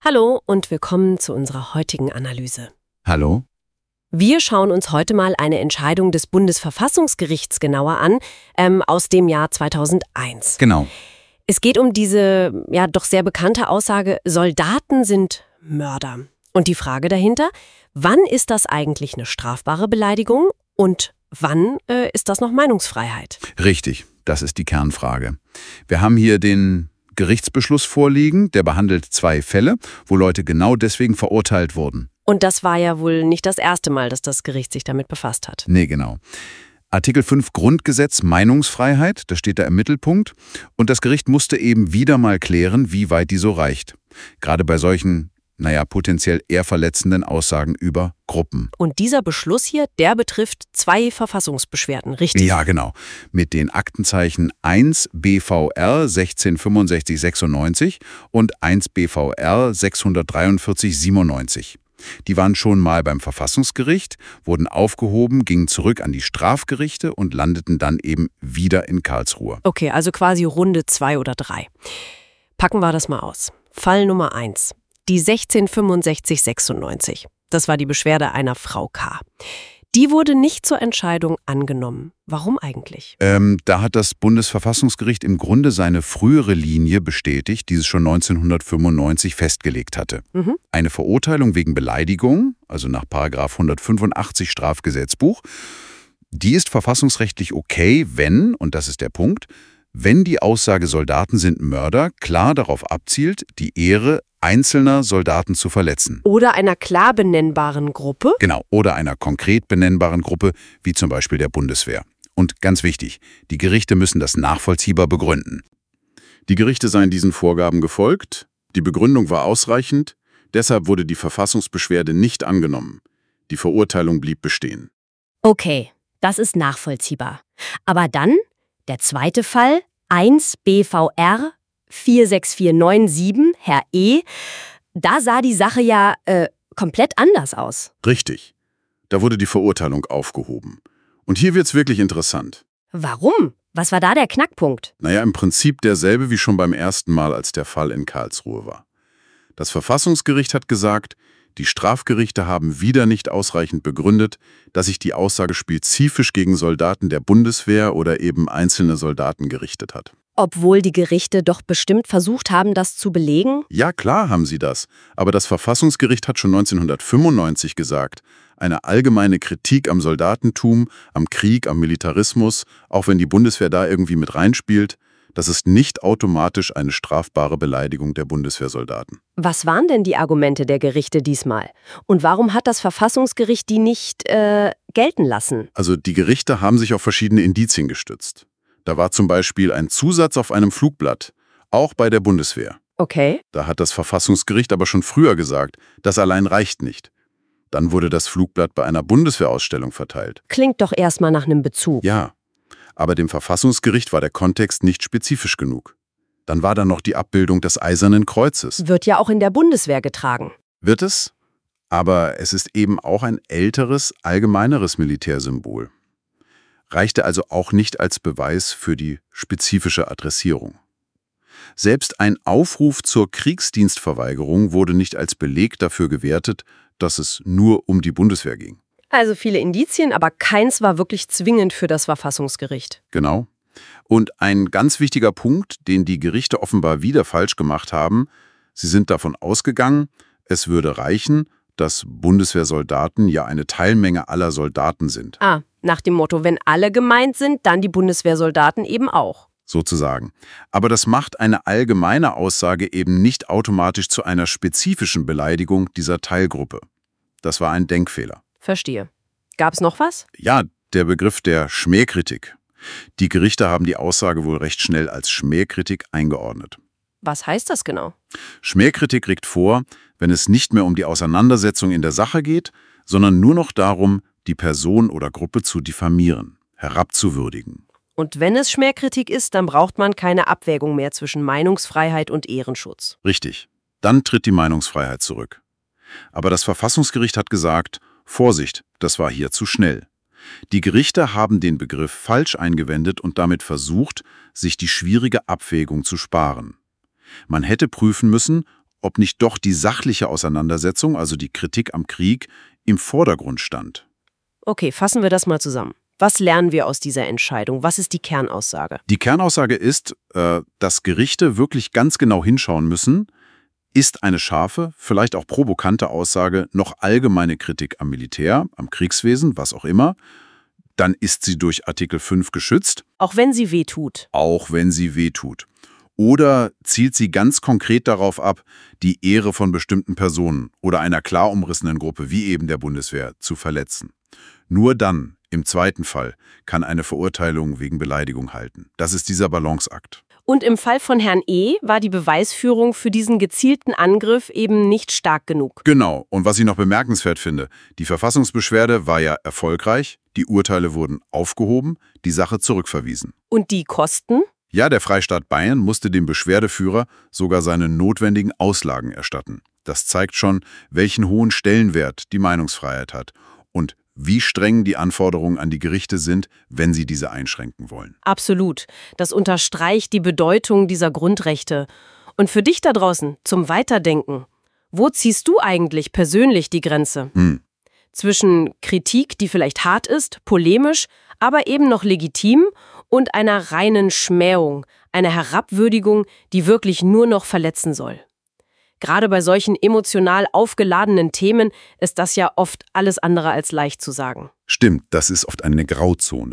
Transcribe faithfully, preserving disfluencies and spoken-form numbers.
Hallo und willkommen zu unserer heutigen Analyse. Hallo? Wir schauen uns heute mal eine Entscheidung des Bundesverfassungsgerichts genauer an, ähm, aus dem Jahr zweitausendeins. Genau. Es geht um diese, ja, doch sehr bekannte Aussage, Soldaten sind Mörder. Und die Frage dahinter, wann ist das eigentlich eine strafbare Beleidigung und wann äh, ist das noch Meinungsfreiheit? Richtig, das ist die Kernfrage. Wir haben hier den Gerichtsbeschluss vorliegen, der behandelt zwei Fälle, wo Leute genau deswegen verurteilt wurden. Und das war ja wohl nicht das erste Mal, dass das Gericht sich damit befasst hat. Nee, genau. Artikel fünf Grundgesetz Meinungsfreiheit, das steht da im Mittelpunkt. Und das Gericht musste eben wieder mal klären, wie weit die so reicht. Gerade bei solchen, naja, potenziell eher verletzenden Aussagen über Gruppen. Und dieser Beschluss hier, der betrifft zwei Verfassungsbeschwerden, richtig? Ja, genau. Mit den Aktenzeichen eins B V R sechzehnhundertfünfundsechzig sechsundneunzig und eins B V R sechshundertdreiundvierzig siebenundneunzig. Die waren schon mal beim Verfassungsgericht, wurden aufgehoben, gingen zurück an die Strafgerichte und landeten dann eben wieder in Karlsruhe. Okay, also quasi Runde zwei oder drei. Packen wir das mal aus. Fall Nummer eins. Die sechzehnhundertfünfundsechzig sechsundneunzig. Das war die Beschwerde einer Frau K. Die wurde nicht zur Entscheidung angenommen. Warum eigentlich? Ähm, da hat das Bundesverfassungsgericht im Grunde seine frühere Linie bestätigt, die es schon neunzehnhundertfünfundneunzig festgelegt hatte. Mhm. Eine Verurteilung wegen Beleidigung, also nach Paragraph hundertfünfundachtzig Strafgesetzbuch, die ist verfassungsrechtlich okay, wenn, und das ist der Punkt, wenn die Aussage Soldaten sind Mörder klar darauf abzielt, die Ehre einzelner Soldaten zu verletzen. Oder einer klar benennbaren Gruppe? Genau, oder einer konkret benennbaren Gruppe, wie zum Beispiel der Bundeswehr. Und ganz wichtig, die Gerichte müssen das nachvollziehbar begründen. Die Gerichte seien diesen Vorgaben gefolgt, die Begründung war ausreichend, deshalb wurde die Verfassungsbeschwerde nicht angenommen. Die Verurteilung blieb bestehen. Okay, das ist nachvollziehbar. Aber dann der zweite Fall, eins B V R vier sechs vier neun sieben, Herr E., da sah die Sache ja äh, komplett anders aus. Richtig. Da wurde die Verurteilung aufgehoben. Und hier wird's wirklich interessant. Warum? Was war da der Knackpunkt? Naja, im Prinzip derselbe wie schon beim ersten Mal, als der Fall in Karlsruhe war. Das Verfassungsgericht hat gesagt, die Strafgerichte haben wieder nicht ausreichend begründet, dass sich die Aussage spezifisch gegen Soldaten der Bundeswehr oder eben einzelne Soldaten gerichtet hat. Obwohl die Gerichte doch bestimmt versucht haben, das zu belegen? Ja, klar haben sie das. Aber das Verfassungsgericht hat schon neunzehnhundertfünfundneunzig gesagt, eine allgemeine Kritik am Soldatentum, am Krieg, am Militarismus, auch wenn die Bundeswehr da irgendwie mit reinspielt, das ist nicht automatisch eine strafbare Beleidigung der Bundeswehrsoldaten. Was waren denn die Argumente der Gerichte diesmal? Und warum hat das Verfassungsgericht die nicht äh, gelten lassen? Also die Gerichte haben sich auf verschiedene Indizien gestützt. Da war zum Beispiel ein Zusatz auf einem Flugblatt, auch bei der Bundeswehr. Okay. Da hat das Verfassungsgericht aber schon früher gesagt, das allein reicht nicht. Dann wurde das Flugblatt bei einer Bundeswehrausstellung verteilt. Klingt doch erstmal nach einem Bezug. Ja, aber dem Verfassungsgericht war der Kontext nicht spezifisch genug. Dann war da noch die Abbildung des Eisernen Kreuzes. Wird ja auch in der Bundeswehr getragen. Wird es? Aber es ist eben auch ein älteres, allgemeineres Militärsymbol. Reichte also auch nicht als Beweis für die spezifische Adressierung. Selbst ein Aufruf zur Kriegsdienstverweigerung wurde nicht als Beleg dafür gewertet, dass es nur um die Bundeswehr ging. Also viele Indizien, aber keins war wirklich zwingend für das Verfassungsgericht. Genau. Und ein ganz wichtiger Punkt, den die Gerichte offenbar wieder falsch gemacht haben, sie sind davon ausgegangen, es würde reichen, dass Bundeswehrsoldaten ja eine Teilmenge aller Soldaten sind. Ah, nach dem Motto, wenn alle gemeint sind, dann die Bundeswehrsoldaten eben auch. Sozusagen. Aber das macht eine allgemeine Aussage eben nicht automatisch zu einer spezifischen Beleidigung dieser Teilgruppe. Das war ein Denkfehler. Verstehe. Gab es noch was? Ja, der Begriff der Schmähkritik. Die Gerichte haben die Aussage wohl recht schnell als Schmähkritik eingeordnet. Was heißt das genau? Schmähkritik regt vor, wenn es nicht mehr um die Auseinandersetzung in der Sache geht, sondern nur noch darum, die Person oder Gruppe zu diffamieren, herabzuwürdigen. Und wenn es Schmähkritik ist, dann braucht man keine Abwägung mehr zwischen Meinungsfreiheit und Ehrenschutz. Richtig. Dann tritt die Meinungsfreiheit zurück. Aber das Verfassungsgericht hat gesagt, Vorsicht, das war hier zu schnell. Die Gerichte haben den Begriff falsch eingewendet und damit versucht, sich die schwierige Abwägung zu sparen. Man hätte prüfen müssen, ob nicht doch die sachliche Auseinandersetzung, also die Kritik am Krieg, im Vordergrund stand. Okay, fassen wir das mal zusammen. Was lernen wir aus dieser Entscheidung? Was ist die Kernaussage? Die Kernaussage ist, äh, dass Gerichte wirklich ganz genau hinschauen müssen, ist eine scharfe, vielleicht auch provokante Aussage noch allgemeine Kritik am Militär, am Kriegswesen, was auch immer, dann ist sie durch Artikel fünf geschützt. Auch wenn sie weh tut. Auch wenn sie wehtut. Oder zielt sie ganz konkret darauf ab, die Ehre von bestimmten Personen oder einer klar umrissenen Gruppe, wie eben der Bundeswehr, zu verletzen. Nur dann, im zweiten Fall, kann eine Verurteilung wegen Beleidigung halten. Das ist dieser Balanceakt. Und im Fall von Herrn E. war die Beweisführung für diesen gezielten Angriff eben nicht stark genug. Genau. Und was ich noch bemerkenswert finde, die Verfassungsbeschwerde war ja erfolgreich, die Urteile wurden aufgehoben, die Sache zurückverwiesen. Und die Kosten? Ja, der Freistaat Bayern musste dem Beschwerdeführer sogar seine notwendigen Auslagen erstatten. Das zeigt schon, welchen hohen Stellenwert die Meinungsfreiheit hat und wie streng die Anforderungen an die Gerichte sind, wenn sie diese einschränken wollen. Absolut. Das unterstreicht die Bedeutung dieser Grundrechte. Und für dich da draußen, zum Weiterdenken, wo ziehst du eigentlich persönlich die Grenze? Hm. Zwischen Kritik, die vielleicht hart ist, polemisch, aber eben noch legitim, und einer reinen Schmähung, einer Herabwürdigung, die wirklich nur noch verletzen soll. Gerade bei solchen emotional aufgeladenen Themen ist das ja oft alles andere als leicht zu sagen. Stimmt, das ist oft eine Grauzone.